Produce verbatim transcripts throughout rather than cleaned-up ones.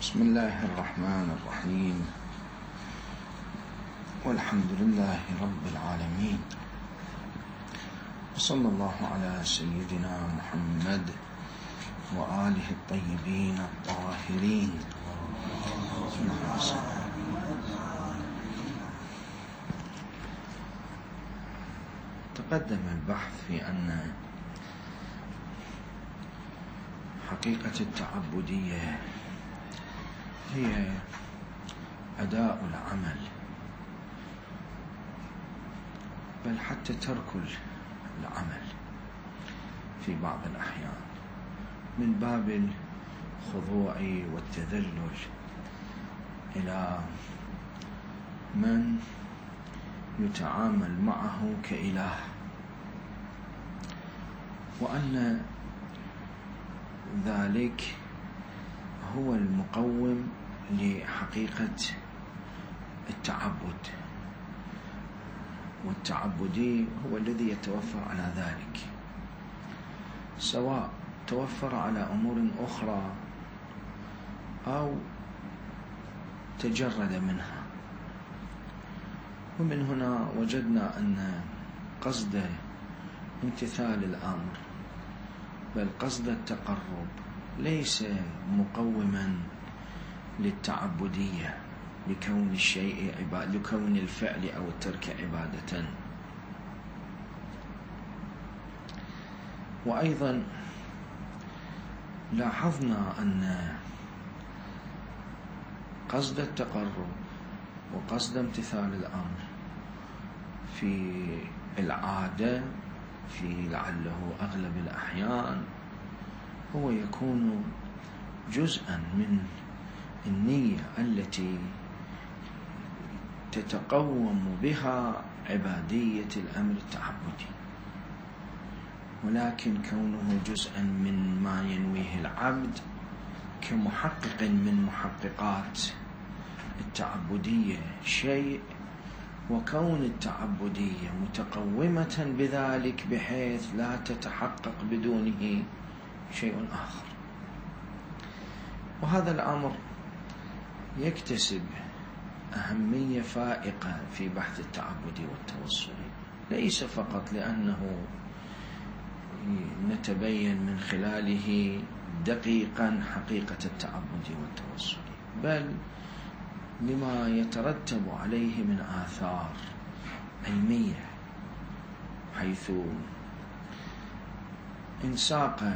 بسم الله الرحمن الرحيم، والحمد لله رب العالمين، وصلى الله على سيدنا محمد وآله الطيبين الطاهرين. تقدم البحث في أن حقيقة التعبدية هي أداء العمل، بل حتى ترك العمل في بعض الأحيان من باب الخضوع والتذلل إلى من يتعامل معه كإله، وأن ذلك هو المقوم لحقيقة التعبد، والتعبدي هو الذي يتوفر على ذلك، سواء توفر على أمور أخرى أو تجرد منها. ومن هنا وجدنا أن قصد امتثال الأمر بل قصد التقرب ليس مقوما للتعبدية لكون الشيء عبادة، لكون الفعل أو الترك عبادة. وأيضا لاحظنا أن قصد التقرب وقصد امتثال الأمر في العادة في لعله أغلب الأحيان هو يكون جزءا من النية التي تتقوم بها عبادية الأمر التعبدي، ولكن كونه جزءا من ما ينويه العبد كمحقق من محققات التعبدية شيء، وكون التعبدية متقومة بذلك بحيث لا تتحقق بدونه شيء آخر. وهذا الأمر يكتسب أهمية فائقة في بحث التعبدي والتوصلي، ليس فقط لأنه نتبين من خلاله دقيقا حقيقة التعبدي والتوصلي، بل لما يترتب عليه من آثار علمية، حيث انساق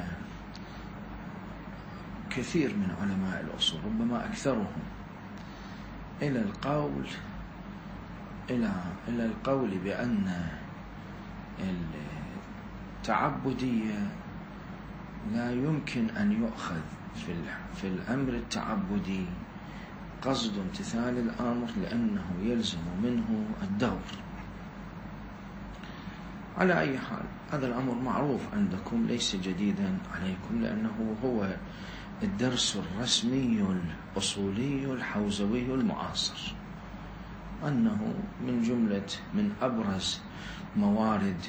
كثير من علماء الأصول ربما أكثرهم إلى القول إلى إلى القول بأن التعبدية لا يمكن أن يؤخذ في في الأمر التعبدي قصد امتثال الأمر، لأنه يلزم منه الدور. على أي حال هذا الأمر معروف عندكم، ليس جديدا عليكم، لأنه هو الدرس الرسمي الأصولي الحوزوي المعاصر، أنه من جملة من أبرز موارد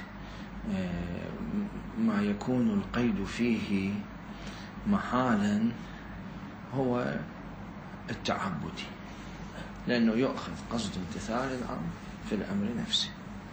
ما يكون القيد فيه محالا هو التعبدي، لأنه يؤخذ قصد امتثال الأمر في الأمر نفسه.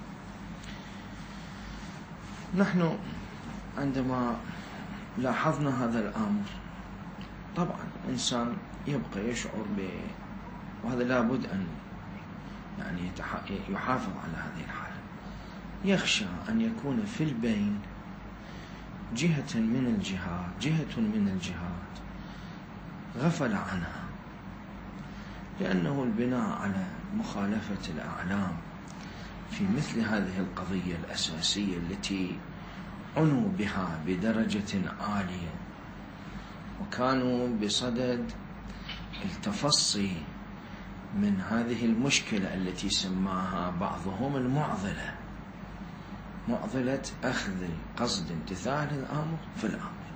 نحن عندما لاحظنا هذا الأمر طبعا إنسان يبقى يشعر ب، وهذا لابد أن يعني يحافظ على هذه الحالة، يخشى أن يكون في البين جهة من الجهات جهة من الجهات غفل عنها، لأنه البناء على مخالفة الأعلام في مثل هذه القضية الأساسية التي عنوا بها بدرجة عالية وكانوا بصدد التفصي من هذه المشكلة التي سماها بعضهم المعضلة، معضلة أخذ قصد امتثال الأمر في الأمر.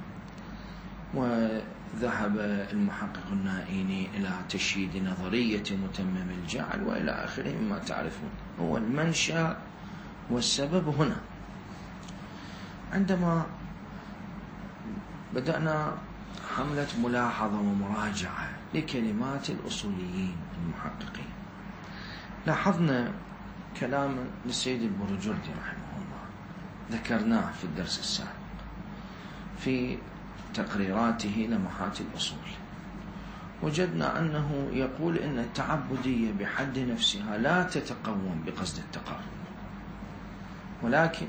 وذهب المحقق النائيني إلى تشييد نظرية متمم الجعل وإلى آخره مما تعرفون. هو المنشأ والسبب هنا. عندما بدأنا حملة ملاحظة ومراجعة لكلمات الأصوليين المحققين. لاحظنا كلام للسيد البرجردي رحمه الله، ذكرناه في الدرس السابق في تقريراته لمحات الأصول. وجدنا أنه يقول إن التعبدية بحد نفسها لا تتقوم بقصد التقرب، ولكن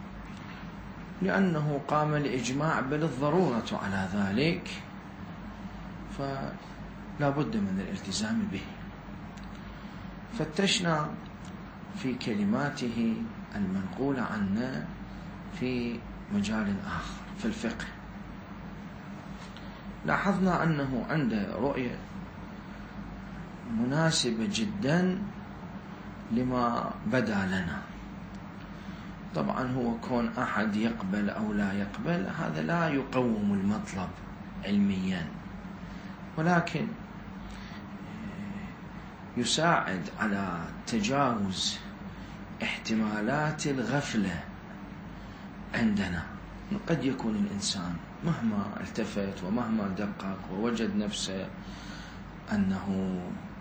لأنه قام الإجماع بل الضرورة على ذلك فلا بد من الالتزام به. فتشنا في كلماته المنقولة عنا في مجال آخر في الفقه، لاحظنا أنه عنده رؤية مناسبة جدا لما بدا لنا. طبعا هو كون أحد يقبل أو لا يقبل هذا لا يقوم المطلب علميا، ولكن يساعد على تجاوز احتمالات الغفلة عندنا. قد يكون الإنسان مهما التفت ومهما دقق ووجد نفسه أنه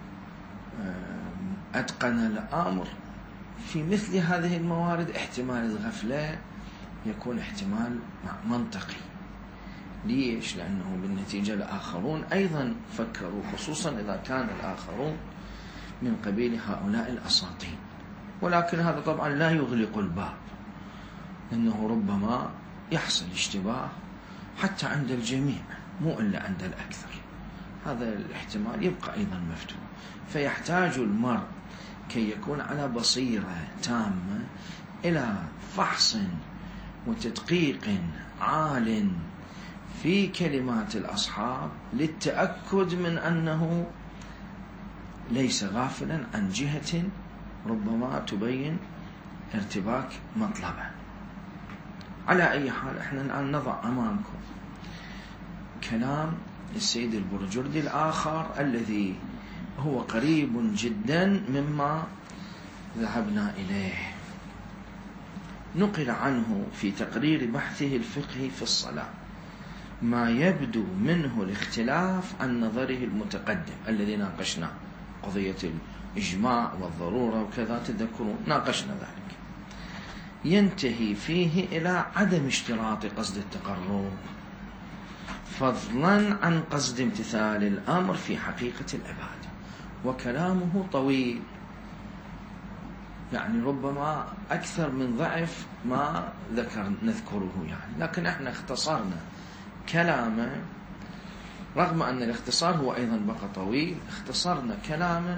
أتقن الأمر في مثل هذه الموارد، احتمال الغفلة يكون احتمال منطقي. ليش؟ لأنه بالنتيجة الآخرون أيضا فكروا، خصوصا إذا كان الآخرون من قبيل هؤلاء الأساطين. ولكن هذا طبعا لا يغلق الباب، لأنه ربما يحصل اشتباه حتى عند الجميع مو إلا عند الأكثر. هذا الاحتمال يبقى أيضا مفتوح. فيحتاج المرء كي يكون على بصيرة تامة إلى فحص وتدقيق عال في كلمات الأصحاب للتأكد من أنه ليس غافلا عن جهة ربما تبين ارتباك مطلبه. على أي حال احنا الآن نضع أمامكم كلام السيد البرجردي الآخر الذي هو قريب جدا مما ذهبنا إليه. نقل عنه في تقرير بحثه الفقهي في الصلاة ما يبدو منه الاختلاف عن نظره المتقدم الذي ناقشناه، قضية الإجماع والضرورة وكذا، تذكرون ناقشنا ذلك. ينتهي فيه إلى عدم اشتراط قصد التقرب فضلا عن قصد امتثال الأمر في حقيقة العبادة. وكلامه طويل، يعني ربما أكثر من ضعف ما ذكر نذكره يعني، لكن احنا اختصرنا كلامه رغم أن الاختصار هو أيضا بقى طويل. اختصرنا كلامه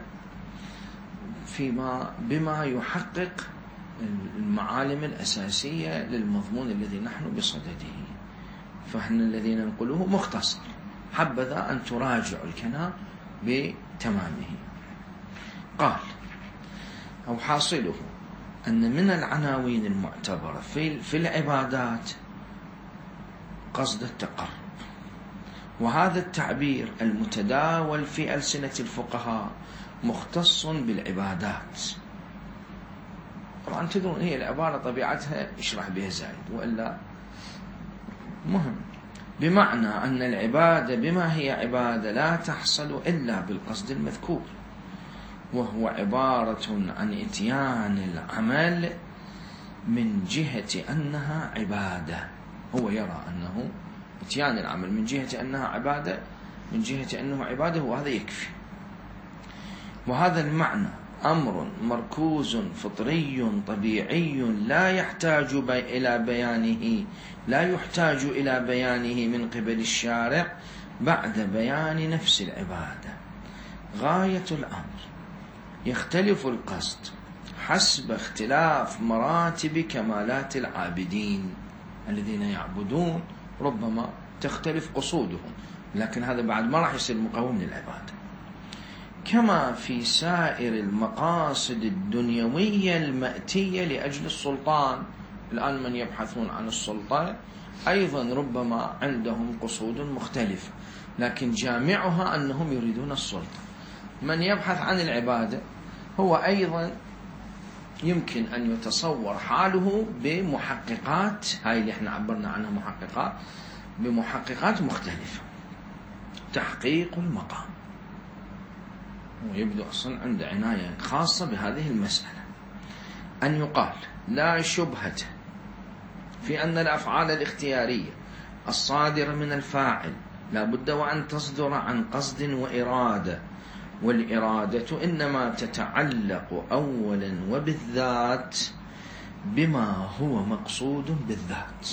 فيما بما يحقق المعالم الأساسية للمضمون الذي نحن بصدده، فإحنا الذي ننقله مختصر، حبذا أن تراجعوا الكلام بتمامه. قال أو حاصله أن من العناوين المعتبرة في, في العبادات قصد التقرب، وهذا التعبير المتداول في ألسنة الفقهاء مختص بالعبادات. طبعا تدرون هي العبارة طبيعتها اشرح بها زايد وإلا مهم، بمعنى أن العبادة بما هي عبادة لا تحصل إلا بالقصد المذكور، وهو عبارة عن إتيان العمل من جهة أنها عبادة. هو يرى أنه إتيان العمل من جهة أنها عبادة، من جهة أنه عبادة، وهذا يكفي. وهذا المعنى أمر مركوز فطري طبيعي لا يحتاج بي إلى بيانه لا يحتاج إلى بيانه من قبل الشارع بعد بيان نفس العبادة. غاية الأمر يختلف القصد حسب اختلاف مراتب كمالات العابدين. الذين يعبدون ربما تختلف قصودهم، لكن هذا بعد ما راح يصير مقاوم للعبادة. كما في سائر المقاصد الدنيوية المأتية لأجل السلطان. الآن من يبحثون عن السلطة أيضا ربما عندهم قصود مختلفة، لكن جامعها أنهم يريدون السلطة. من يبحث عن العبادة هو أيضا يمكن أن يتصور حاله بمحققات، هاي اللي احنا عبرنا عنها محققات، بمحققات مختلفة. تحقيق المقام ويبدو أصلا عند عناية خاصة بهذه المسألة، أن يقال لا شبهة في أن الأفعال الاختيارية الصادرة من الفاعل لا بد وأن تصدر عن قصد وإرادة، والإرادة إنما تتعلق أولا وبالذات بما هو مقصود بالذات،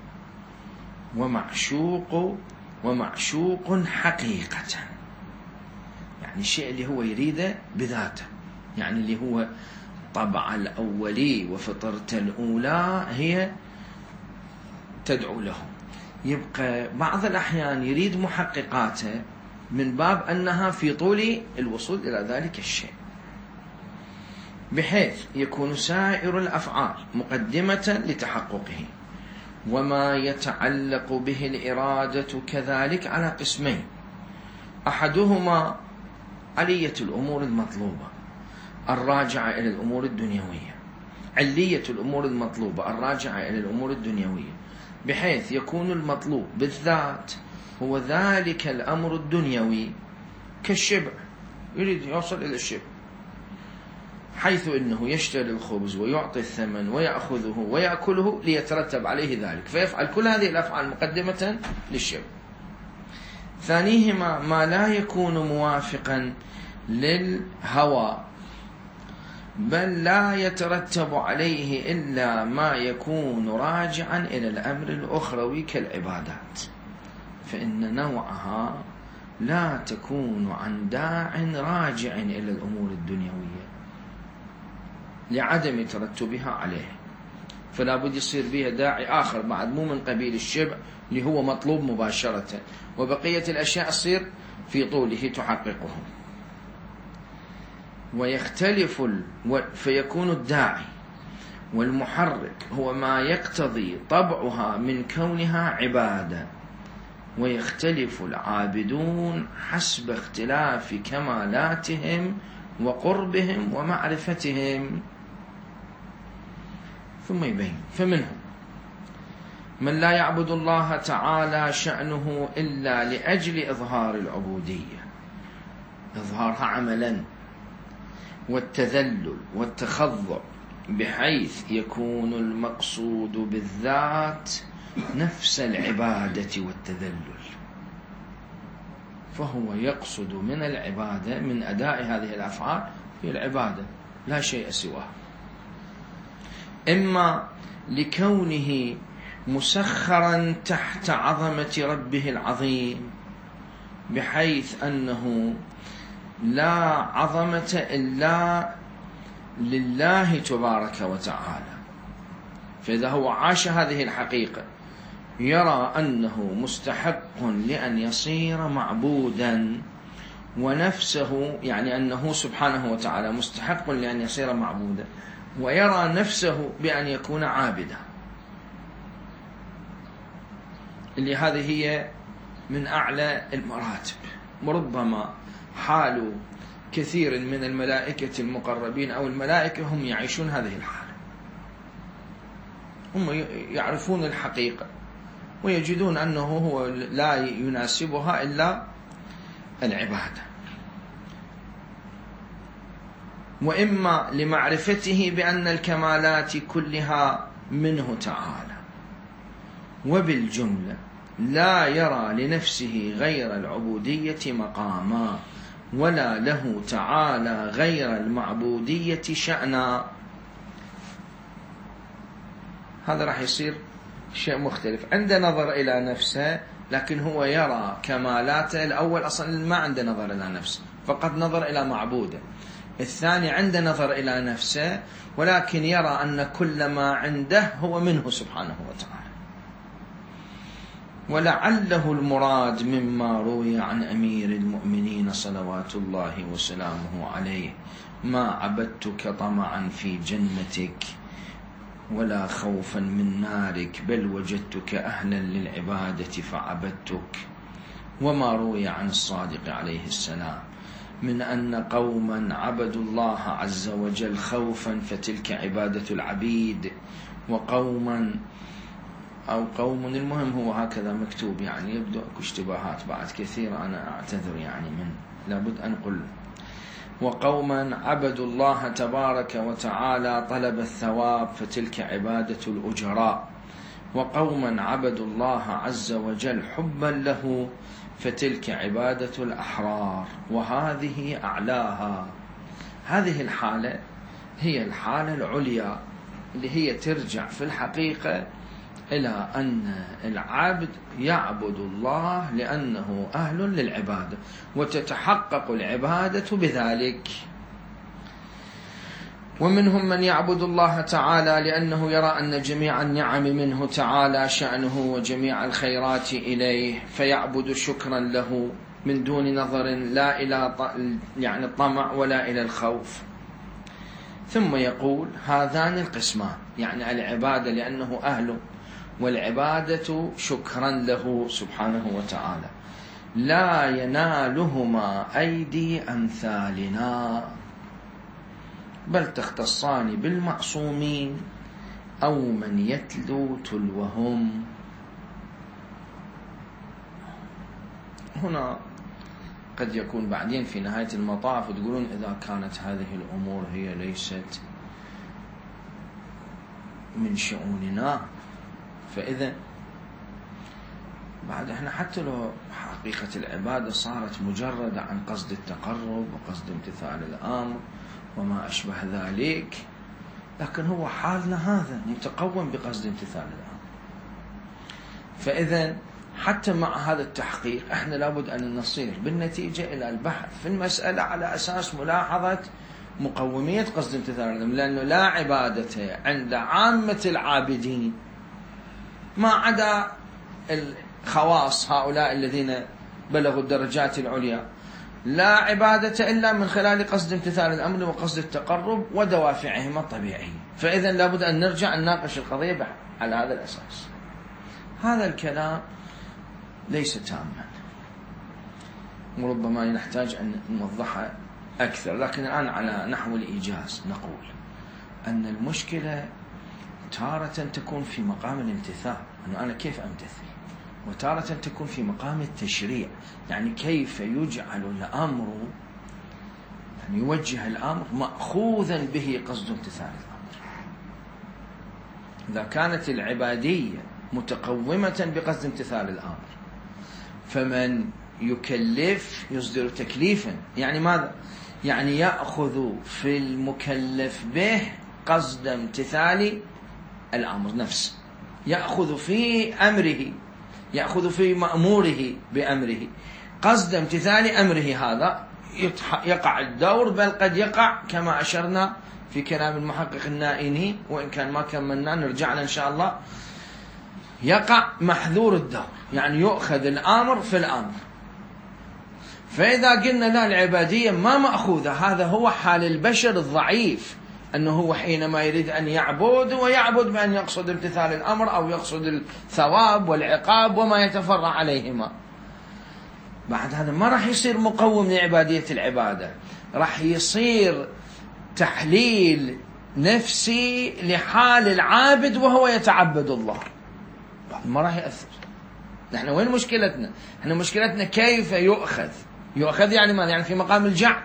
ومعشوق ومعشوق حقيقة، يعني الشيء اللي هو يريده بذاته، يعني اللي هو طبع الأولي وفطرته الأولى هي تدعو له. يبقى بعض الأحيان يريد محققاته من باب أنها في طول الوصول إلى ذلك الشيء، بحيث يكون سائر الأفعال مقدمة لتحققه، وما يتعلق به الإرادة كذلك على قسمين: أحدهما علية الأمور المطلوبة الراجعة إلى الأمور الدنيوية، علية الأمور المطلوبة الراجعة إلى الأمور الدنيوية، بحيث يكون المطلوب بالذات هو ذلك الأمر الدنيوي كالشبع، يريد يوصل إلى الشبع، حيث إنه يشتري الخبز ويعطي الثمن ويأخذه ويأكله ليترتب عليه ذلك، فيفعل كل هذه الأفعال مقدمة للشبع. ثانيهما ما لا يكون موافقا للهوى، بل لا يترتب عليه إلا ما يكون راجعا إلى الأمر الأخروي كالعبادات، فإن نوعها لا تكون عن داع راجع إلى الأمور الدنيوية لعدم ترتبها عليه، فلا بد يصير بها داعي آخر بعد مو من قبيل الشبع اللي هو مطلوب مباشرة، وبقية الأشياء تصير في طوله تحققه. ويختلف فيكون الداعي والمحرك هو ما يقتضي طبعها من كونها عبادة، ويختلف العابدون حسب اختلاف كمالاتهم وقربهم ومعرفتهم. ثم يبين: فمنهم من لا يعبد الله تعالى شأنه إلا لأجل إظهار العبودية، إظهارها عملا، والتذلل والتخضع، بحيث يكون المقصود بالذات نفس العبادة والتذلل، فهو يقصد من العبادة من أداء هذه الأفعال هي العبادة لا شيء سواه، إما لكونه مسخرا تحت عظمة ربه العظيم، بحيث أنه لا عظمة إلا لله تبارك وتعالى، فإذا هو عاش هذه الحقيقة يرى أنه مستحق لأن يصير معبودا، ونفسه يعني أنه سبحانه وتعالى مستحق لأن يصير معبودا، ويرى نفسه بأن يكون عابدا، اللي هذه هي من أعلى المراتب. وربما حال كثير من الملائكة المقربين أو الملائكة هم يعيشون هذه الحالة، هم يعرفون الحقيقة ويجدون أنه هو لا يناسبها إلا العبادة، وإما لمعرفته بأن الكمالات كلها منه تعالى، وبالجملة لا يرى لنفسه غير العبودية مقاما، ولا له تعالى غير المعبودية شأنا. هذا راح يصير شيء مختلف، عنده نظر إلى نفسه لكن هو يرى كمالاته. الأول أصلا ما عنده نظر إلى نفسه، فقط نظر إلى معبوده. الثاني عنده نظر إلى نفسه ولكن يرى أن كل ما عنده هو منه سبحانه وتعالى. ولعله المراد مما روي عن أمير المؤمنين صلوات الله وسلامه عليه: ما عبدتك طمعا في جنتك ولا خوفا من نارك، بل وجدتك أهلا للعبادة فعبدتك. وما روي عن الصادق عليه السلام من أن قوما عبدوا الله عز وجل خوفا فتلك عبادة العبيد، وقوما أو قوم، المهم هو هكذا مكتوب، يعني يبدو أكو اشتباهات بعد كثير، أنا أعتذر يعني من لابد أن أقول. وقوما عبدوا الله تبارك وتعالى طلب الثواب فتلك عبادة الأجراء، وقوما عبدوا الله عز وجل حبا له فتلك عبادة الأحرار، وهذه أعلاها. هذه الحالة هي الحالة العليا اللي هي ترجع في الحقيقة إلى أن العبد يعبد الله لأنه أهل للعبادة، وتتحقق العبادة بذلك. ومنهم من يعبد الله تعالى لأنه يرى أن جميع النعم منه تعالى شأنه وجميع الخيرات إليه، فيعبد شكرا له من دون نظر لا إلى يعني الطمع ولا إلى الخوف. ثم يقول هذان القسمان، يعني العبادة لأنه أهله، والعبادة شكرا له سبحانه وتعالى، لا ينالهما أيدي أمثالنا، بل تختصان بالمعصومين أو من يتلو تلوهم. هنا قد يكون بعدين في نهاية المطاف تقولون إذا كانت هذه الأمور هي ليست من شؤوننا، فإذا بعد احنا حتى لو حقيقة العبادة صارت مجردة عن قصد التقرب وقصد امتثال الأمر وما أشبه ذلك، لكن هو حالنا هذا متقوم بقصد امتثال الأمر. فإذا حتى مع هذا التحقيق احنا لابد أن نصير بالنتيجة إلى البحث في المسألة على أساس ملاحظة مقومية قصد امتثال الأمر، لأنه لا عبادة عند عامة العابدين ما عدا الخواص هؤلاء الذين بلغوا الدرجات العليا، لا عبادة إلا من خلال قصد امتثال الأمر وقصد التقرب ودوافعهما الطبيعية. فإذا لابد أن نرجع نناقش القضية على هذا الأساس. هذا الكلام ليس تاما، وربما نحتاج أن نوضحه أكثر، لكن الآن على نحو الإيجاز نقول أن المشكلة تارة تكون في مقام الامتثال، أنه أنا كيف أمتثل، وتارة تكون في مقام التشريع، يعني كيف يجعل الأمر، يعني يوجه الأمر مأخوذا به قصد امتثال الأمر. إذا كانت العبادية متقومة بقصد امتثال الأمر، فمن يكلف يصدر تكليفا، يعني ماذا؟ يعني يأخذ في المكلف به قصد امتثال الأمر نفسه، يأخذ في أمره، يأخذ في مأموره بأمره قصد امتثال أمره. هذا يقع الدور، بل قد يقع كما أشرنا في كلام المحقق النائني، وإن كان ما كملنا نرجع له إن شاء الله، يقع محذور الدور، يعني يؤخذ الأمر في الأمر. فإذا قلنا لا العبادية ما مأخوذة، هذا هو حال البشر الضعيف، أنه هو حينما يريد أن يعبد ويعبد بأن يقصد امتثال الأمر أو يقصد الثواب والعقاب وما يتفرع عليهما. بعد هذا ما راح يصير مقوم لعبادية العبادة، راح يصير تحليل نفسي لحال العابد وهو يتعبد الله، ما راح يأثر. نحن وين مشكلتنا؟ نحن مشكلتنا كيف يؤخذ. يؤخذ يعني ماذا؟ يعني في مقام الجعل،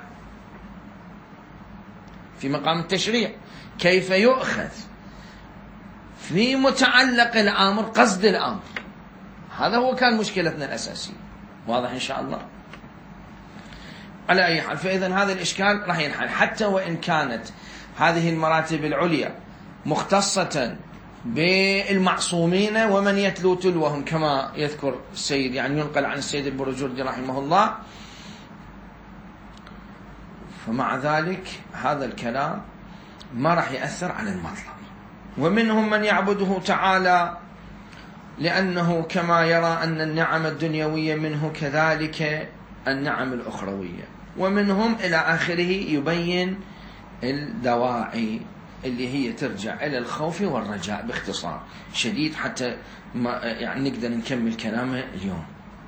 في مقام التشريع. كيف يؤخذ في متعلق الأمر قصد الأمر، هذا هو كان مشكلتنا الأساسية. واضح إن شاء الله؟ على أي حال، فإذا هذا الإشكال راح ينحل، حتى وإن كانت هذه المراتب العليا مختصة بالمعصومين ومن يتلو تلوهم كما يذكر السيد، يعني ينقل عن السيد البرجردي رحمه الله، فمع ذلك هذا الكلام ما راح يأثر على المطلب. ومنهم من يعبده تعالى لأنه كما يرى أن النعم الدنيوية منه كذلك النعم الأخروية. ومنهم إلى آخره يبين الدواعي اللي هي ترجع إلى الخوف والرجاء باختصار شديد، حتى ما يعني نقدر نكمل كلامه اليوم.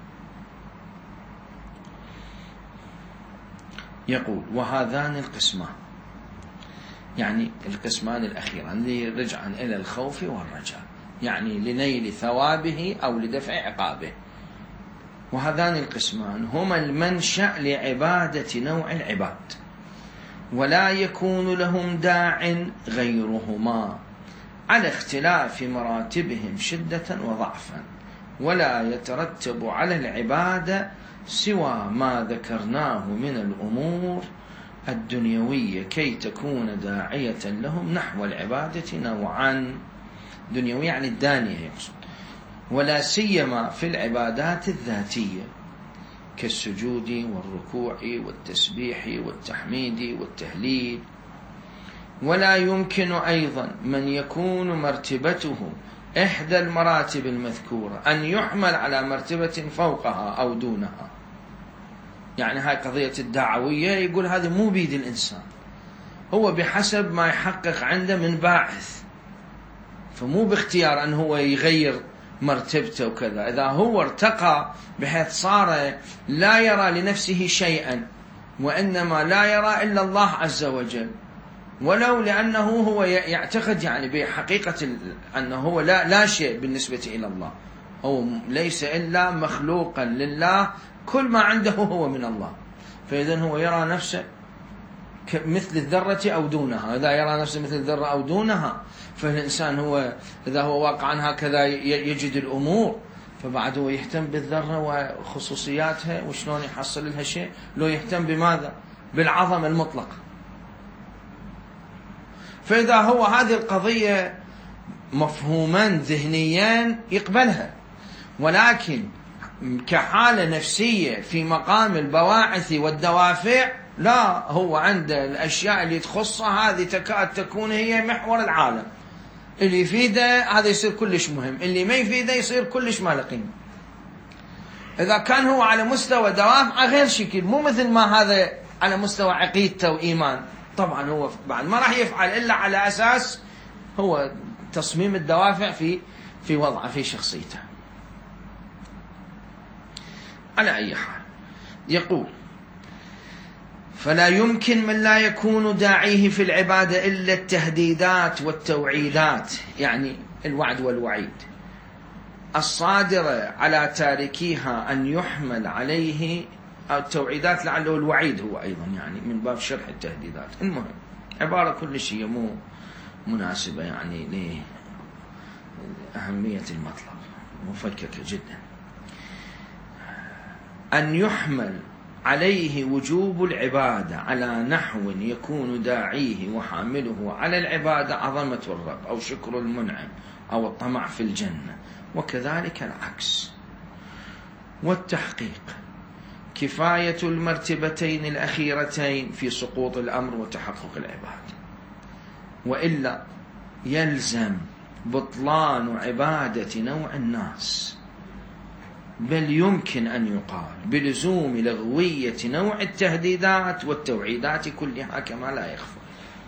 يقول وهذان القسمان، يعني القسمان الأخيران اللي رجعا إلى الخوف والرجاء، يعني لنيل ثوابه أو لدفع عقابه. وهذان القسمان هما المنشأ لعبادة نوع العباد، ولا يكون لهم داع غيرهما، على اختلاف مراتبهم شدة وضعفا، ولا يترتب على العبادة سوى ما ذكرناه من الأمور الدنيوية كي تكون داعية لهم نحو العبادة نوعا. دنيوية يعني الدانية يقصد، ولا سيما في العبادات الذاتية كالسجود والركوع والتسبيح والتحميد والتهليل. ولا يمكن أيضا من يكون مرتبته إحدى المراتب المذكورة أن يحمل على مرتبة فوقها أو دونها. يعني هاي قضية الدعوية يقول هذا مو بيد الإنسان، هو بحسب ما يحقق عنده من باعث، فمو باختيار أن هو يغير مرتبته وكذا. إذا هو ارتقى بحيث صار لا يرى لنفسه شيئا، وإنما لا يرى إلا الله عز وجل، ولو لأنه هو يعتقد يعني بحقيقة أنه هو لا, لا شيء بالنسبة إلى الله، هو ليس إلا مخلوقا لله، كل ما عنده هو من الله، فإذن هو يرى نفسه مثل الذرة أو دونها. إذا يرى نفسه مثل الذرة أو دونها، فالإنسان هو إذا هو واقعا هكذا يجد الأمور، فبعد هو يهتم بالذرة وخصوصياتها وشلون يحصل لها شيء، لو يهتم بماذا؟ بالعظمة المطلقة. فإذا هو هذه القضية مفهوما ذهنيا يقبلها، ولكن كحالة نفسية في مقام البواعث والدوافع لا، هو عنده الأشياء اللي تخصها هذه تكاد تكون هي محور العالم، اللي يفيده هذا يصير كلش مهم، اللي ما يفيده يصير كلش ما له قيمة. إذا كان هو على مستوى دوافع غير شكل، مو مثل ما هذا على مستوى عقيدته وإيمان، طبعا هو بعد ما راح يفعل إلا على أساس هو تصميم الدوافع في في وضعه في شخصيته. على أي حال يقول: فلا يمكن من لا يكون داعيه في العبادة إلا التهديدات والتوعيدات، يعني الوعد والوعيد الصادرة على تاركيها أن يحمل عليه التوعيدات، لعله الوعيد هو أيضا يعني من باب شرح التهديدات. المهم عبارة كل شيء مو مناسبة يعني لأهمية المطلب، مفككة جدا. أن يحمل عليه وجوب العبادة على نحو يكون داعيه وحامله على العبادة عظمة الرب أو شكر المنعم أو الطمع في الجنة، وكذلك العكس. والتحقيق كفاية المرتبتين الأخيرتين في سقوط الأمر وتحقق العبادة، وإلا يلزم بطلان عبادة نوع الناس، بل يمكن أن يقال بلزوم لغوية نوع التهديدات والتوعيدات كلها كما لا يخفى.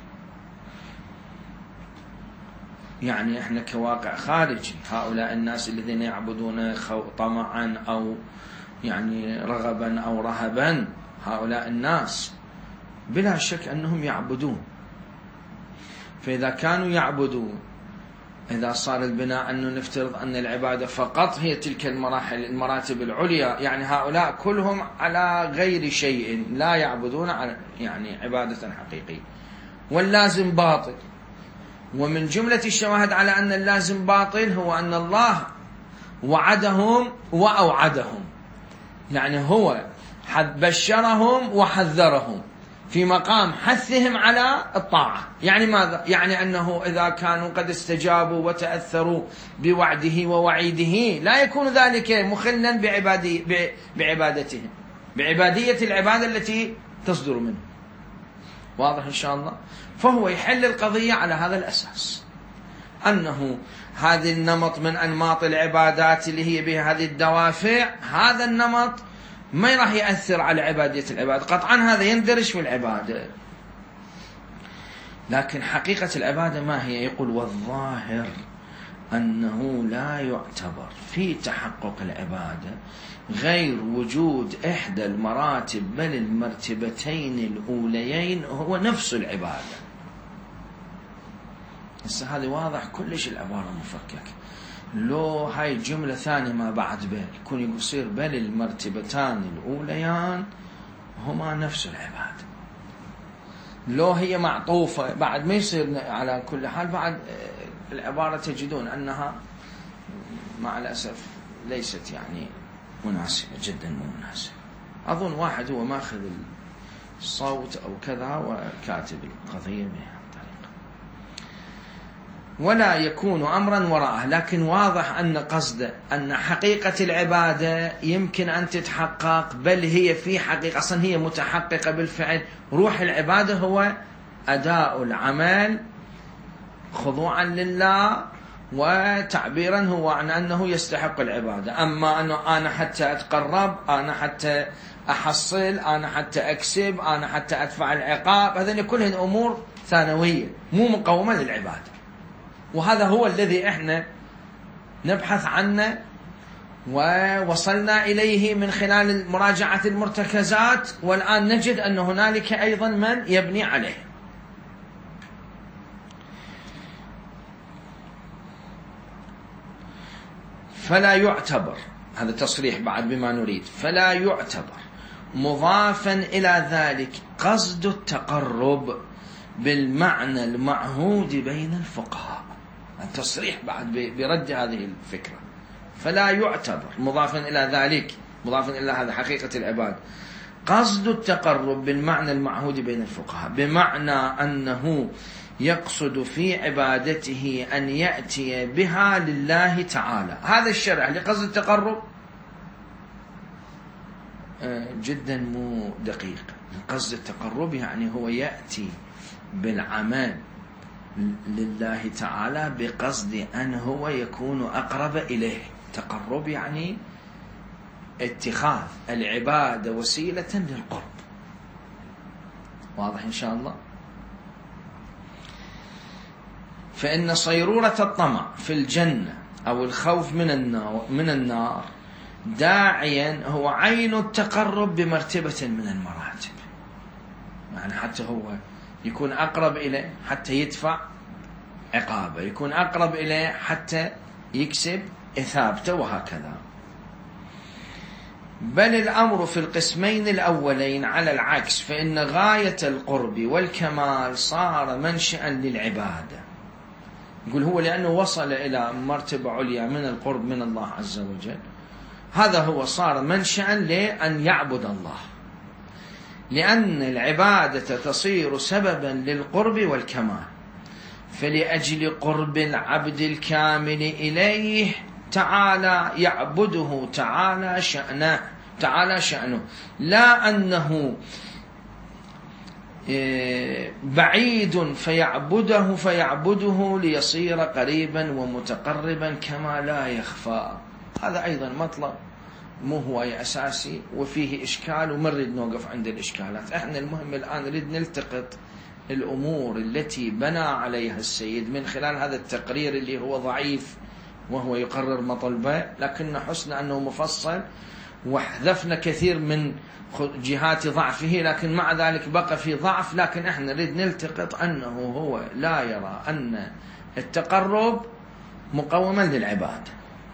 يعني احنا كواقع خارجي، هؤلاء الناس الذين يعبدون طمعا أو يعني رغبا أو رهبا، هؤلاء الناس بلا شك أنهم يعبدون، فإذا كانوا يعبدون، إذا صار البناء أنه نفترض أن العبادة فقط هي تلك المراحل المراتب العليا، يعني هؤلاء كلهم على غير شيء لا يعبدون على يعني عبادة حقيقية، واللازم باطل. ومن جملة الشواهد على أن اللازم باطل هو أن الله وعدهم وأوعدهم، يعني هو بشرهم وحذرهم في مقام حثهم على الطاعة. يعني ماذا؟ يعني أنه إذا كانوا قد استجابوا وتأثروا بوعده ووعيده لا يكون ذلك مخلا بعبادتهم، بعبادية العبادة التي تصدر منه. واضح إن شاء الله؟ فهو يحل القضية على هذا الأساس، أنه هذا النمط من أنماط العبادات اللي هي بها هذه الدوافع، هذا النمط ما راح يأثر على عبادية العبادة، قطعا هذا يندرج في العبادة، لكن حقيقة العبادة ما هي؟ يقول: والظاهر أنه لا يعتبر في تحقق العبادة غير وجود إحدى المراتب، بل المرتبتين الأوليين هو نفس العبادة. بس هذا واضح كلش، العبارة مفككة. لو هاي جملة ثانية ما بعد بل يكون يصير بل المرتبتان الأوليان هما نفس العبادة، لو هي معطوفة بعد ما يصير. على كل حال بعد العبارة تجدون أنها مع الأسف ليست يعني مناسبة، جدا مو مناسبة. أظن واحد هو ماخذ الصوت أو كذا وكاتب القضية بهذه الطريقة. ولا يكون أمرا وراءه، لكن واضح أن قصده أن حقيقة العبادة يمكن أن تتحقق، بل هي في حقيقة أصلا هي متحققة بالفعل. روح العبادة هو أداء العمل خضوعا لله، وتعبيرا هو عن أنه يستحق العبادة. أما أنه أنا حتى أتقرب، أنا حتى أحصل، أنا حتى أكسب، أنا حتى أدفع العقاب، هذه كلها أمور ثانوية مو مقومة للعبادة. وهذا هو الذي إحنا نبحث عنه ووصلنا إليه من خلال مراجعة المرتكزات، والآن نجد أن هنالك أيضا من يبني عليه. فلا يعتبر، هذا تصريح بعد بما نريد، فلا يعتبر مضافا إلى ذلك قصد التقرب بالمعنى المعهود بين الفقهاء. التصريح بعد برد هذه الفكرة. فلا يعتبر مضافا إلى ذلك، مضافا إلى هذا حقيقة العباد، قصد التقرب بالمعنى المعهود بين الفقهاء، بمعنى أنه يقصد في عبادته أن يأتي بها لله تعالى. هذا الشرع لقصد التقرب جدا مو دقيق. قصد التقرب يعني هو يأتي بالعمل لله تعالى بقصد أن هو يكون أقرب إليه. تقرب يعني اتخاذ العبادة وسيلة للقرب. واضح إن شاء الله؟ فإن صيرورة الطمع في الجنة أو الخوف من النار, من النار داعيا هو عين التقرب بمرتبة من المراتب. يعني حتى هو يكون أقرب إليه حتى يدفع عقابه، يكون أقرب إليه حتى يكسب إثابته، وهكذا. بل الأمر في القسمين الأولين على العكس، فإن غاية القرب والكمال صار منشأ للعبادة. يقول هو لأنه وصل إلى مرتبة عليا من القرب من الله عز وجل، هذا هو صار منشأ لأن يعبد الله، لأن العبادة تصير سببا للقرب والكمال. فلأجل قرب العبد الكامل إليه تعالى يعبده تعالى شأنه تعالى شأنه لا أنه بعيد فيعبده فيعبده ليصير قريبا ومتقربا كما لا يخفى. هذا أيضا مطلب مو هو أساسي وفيه إشكال، وما نريد نوقف عند الإشكالات. إحنا المهم الآن نريد نلتقط الأمور التي بنى عليها السيد من خلال هذا التقرير اللي هو ضعيف وهو يقرر مطلبه، لكن حسن أنه مفصل، وحذفنا كثير من جهات ضعفه، لكن مع ذلك بقى في ضعف. لكن احنا نريد نلتقط أنه هو لا يرى أن التقرب مقوما للعبادة.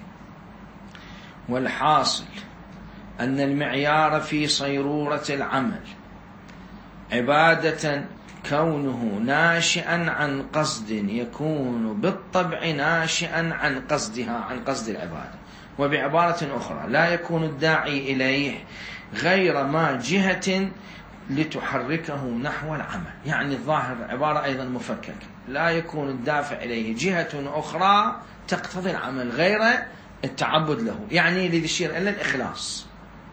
والحاصل أن المعيار في صيرورة العمل عبادة كونه ناشئا عن قصد يكون بالطبع ناشئا عن قصدها عن قصد العبادة. وبعبارة أخرى لا يكون الداعي إليه غير ما جهة لتحركه نحو العمل. يعني الظاهر عبارة أيضا مفككة، لا يكون الدافع إليه جهة أخرى تقتضي العمل غير التعبد له، يعني ليشير إلى الإخلاص،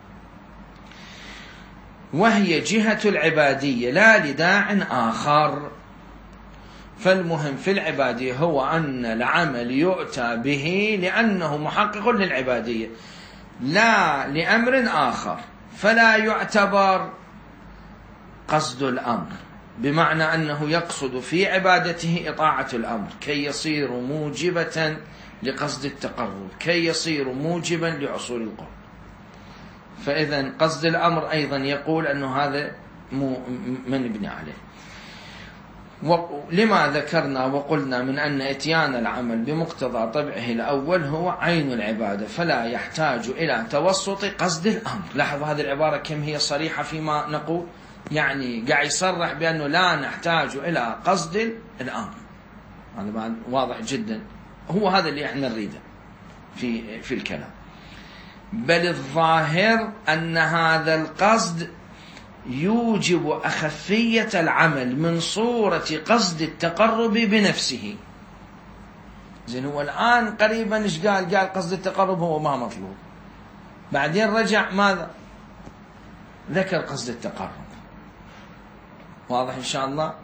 وهي جهة العبادية لا لداع آخر. فالمهم في العبادية هو أن العمل يؤتى به لأنه محقق للعبادية لا لأمر آخر. فلا يعتبر قصد الأمر، بمعنى أنه يقصد في عبادته إطاعة الأمر كي يصير موجبة لقصد التقرب، كي يصير موجبا لحصول القرب. فإذا قصد الأمر أيضا يقول أنه هذا مو من يبني عليه. ولما ذكرنا وقلنا من أن إتيان العمل بمقتضى طبعه الأول هو عين العبادة، فلا يحتاج إلى توسط قصد الأمر. لاحظ هذه العبارة كم هي صريحة فيما نقول. يعني قاعد يصرح بأنه لا نحتاج إلى قصد الأمر. هذا بعد واضح جدا، هو هذا اللي احنا نريده في في الكلام. بل الظاهر أن هذا القصد يوجب أخفية العمل من صورة قصد التقرب بنفسه. زين، هو الآن قريبا ايش قال؟ قال قصد التقرب هو ما مطلوب، بعدين رجع ماذا؟ ذكر قصد التقرب. واضح إن شاء الله؟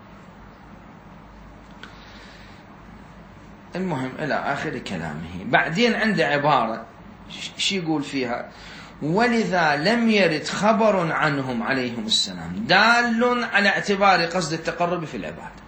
المهم إلى آخر كلامه. بعدين عنده عبارة شو يقول فيها؟ ولذا لم يرد خبر عنهم عليهم السلام دال على اعتبار قصد التقرب في العبادة.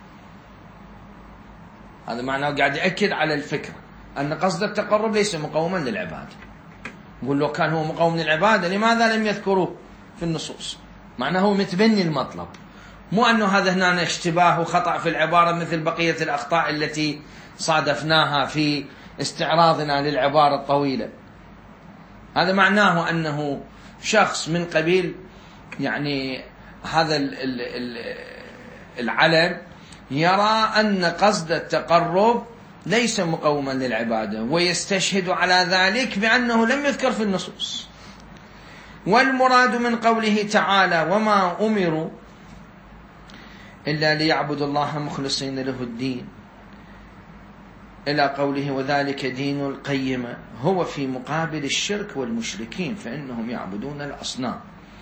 هذا معناه قاعد يأكد على الفكرة أن قصد التقرب ليس مقوما للعبادة. يقول لو كان هو مقوم للعبادة لماذا لم يذكروه في النصوص؟ معناه هو متبني المطلب، مو أنه هذا هنا اشتباه وخطأ في العبارة مثل بقية الأخطاء التي صادفناها في استعراضنا للعبارة الطويلة. هذا معناه أنه شخص من قبيل يعني هذا العلم يرى أن قصد التقرب ليس مقوما للعبادة، ويستشهد على ذلك بأنه لم يذكر في النصوص. والمراد من قوله تعالى وما أمروا إلا ليعبدوا الله مخلصين له الدين إلى قوله وذلك دين القيمة، هو في مقابل الشرك والمشركين فإنهم يعبدون الأصنام.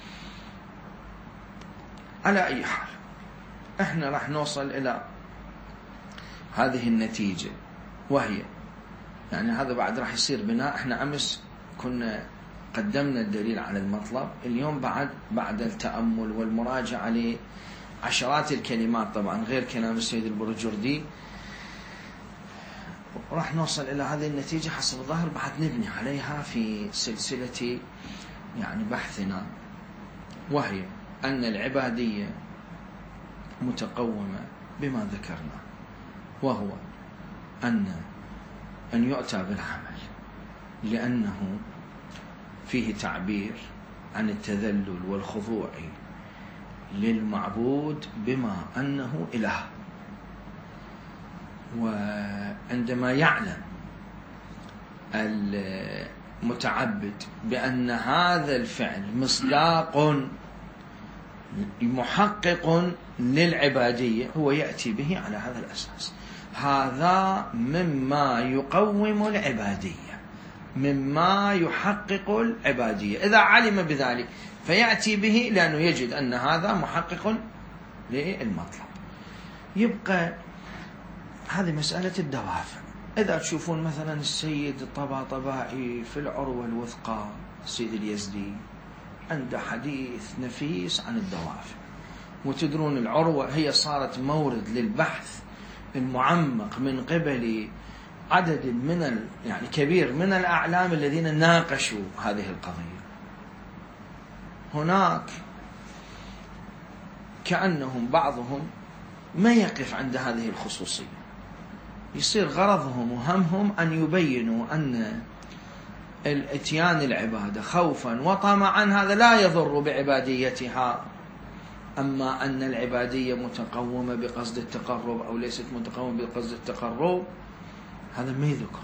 على أي حال احنا راح نوصل إلى هذه النتيجة، وهي يعني هذا بعد راح يصير بناء. احنا أمس كنا قدمنا الدليل على المطلب، اليوم بعد بعد التأمل والمراجعة لعشرات الكلمات طبعا غير كلام السيد البرجردي راح نوصل إلى هذه النتيجة حسب الظاهر، بعد نبني عليها في سلسلة يعني بحثنا، وهي أن العبادية متقومة بما ذكرنا، وهو أن أن يؤتى بالعمل لأنه فيه تعبير عن التذلل والخضوع للمعبود بما أنه إله. وعندما يعلم المتعبد بأن هذا الفعل مصداق محقق للعبادية هو يأتي به على هذا الأساس. هذا مما يقوم العبادية، مما يحقق العبادية. إذا علم بذلك فيأتي به لأنه يجد أن هذا محقق للمطلب. يبقى هذه مسألة الدوافع. إذا تشوفون مثلا السيد الطباطبائي في العروة الوثقى السيد اليزدي عنده حديث نفيس عن الدوافع، وتدرون العروة هي صارت مورد للبحث المعمق من قبل عدد من ال... يعني كبير من الأعلام الذين ناقشوا هذه القضية. هناك كأنهم بعضهم ما يقف عند هذه الخصوصية، يصير غرضهم وهمهم أن يبينوا أن الاتيان العبادة خوفا وطمعا هذا لا يضر بعباديتها، أما أن العبادية متقومة بقصد التقرب أو ليست متقومة بقصد التقرب هذا ما يذكر.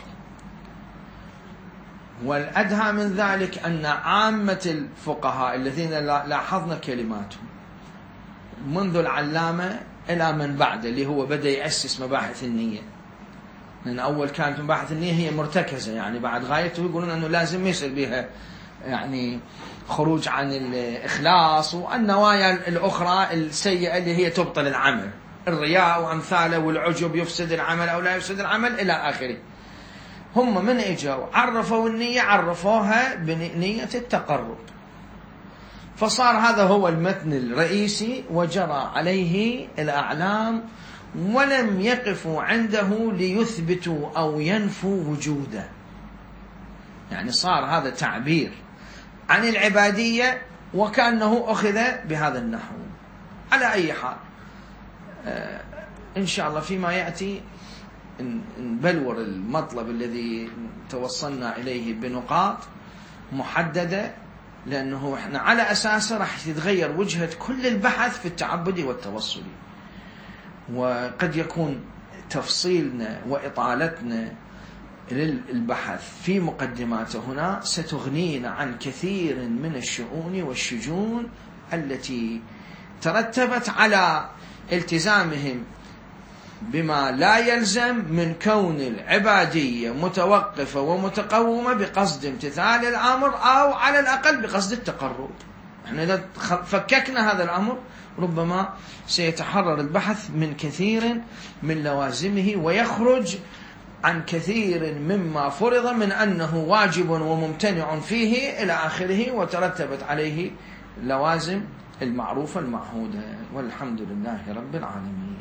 والأدهى من ذلك أن عامة الفقهاء الذين لاحظنا كلماتهم منذ العلامة إلى من بعد اللي هو بدأ يأسس مباحث النية، لأن أول كانت مباحث النية هي مرتكزة، يعني بعد غايته يقولون أنه لازم يصير بها يعني خروج عن الإخلاص والنوايا الأخرى السيئة اللي هي تبطل العمل، الرياء وأمثاله والعجب يفسد العمل أو لا يفسد العمل إلى آخره. هم من إجوا عرفوا النية عرفوها بنية التقرب، فصار هذا هو المتن الرئيسي وجرى عليه الأعلام، ولم يقفوا عنده ليثبتوا أو ينفوا وجوده. يعني صار هذا تعبير عن العبادية وكأنه أخذ بهذا النحو. على أي حال آه إن شاء الله فيما يأتي نبلور المطلب الذي توصلنا إليه بنقاط محددة لأنه إحنا على أساسه راح تتغير وجهة كل البحث في التعبدي والتوصلي. وقد يكون تفصيلنا وإطالتنا للبحث في مقدماته هنا ستغنينا عن كثير من الشؤون والشجون التي ترتبت على التزامهم بما لا يلزم من كون العبادية متوقفة ومتقومة بقصد امتثال الأمر أو على الأقل بقصد التقرب. احنا إذا فككنا هذا الأمر ربما سيتحرر البحث من كثير من لوازمه ويخرج عن كثير مما فرض من أنه واجب وممتنع فيه إلى آخره، وترتبت عليه لوازم المعروفة المعهودة. والحمد لله رب العالمين.